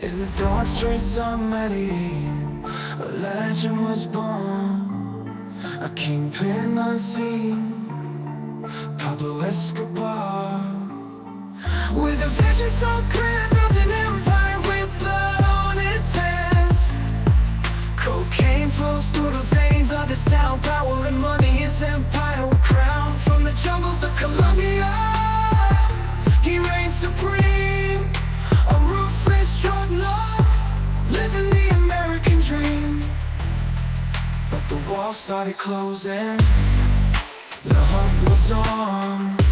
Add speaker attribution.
Speaker 1: In the dark streets of Medellin, a legend was born, a kingpin unseen, Pablo Escobar. With a vision so clear, built an empire with blood on his hands. Cocaine flows through the veins of this town, power and money, his empire will crown. From the jungles of Colombia, he reigns supreme, a ruthless drug lord, living the American dream. But the walls started closing, the hunt was on.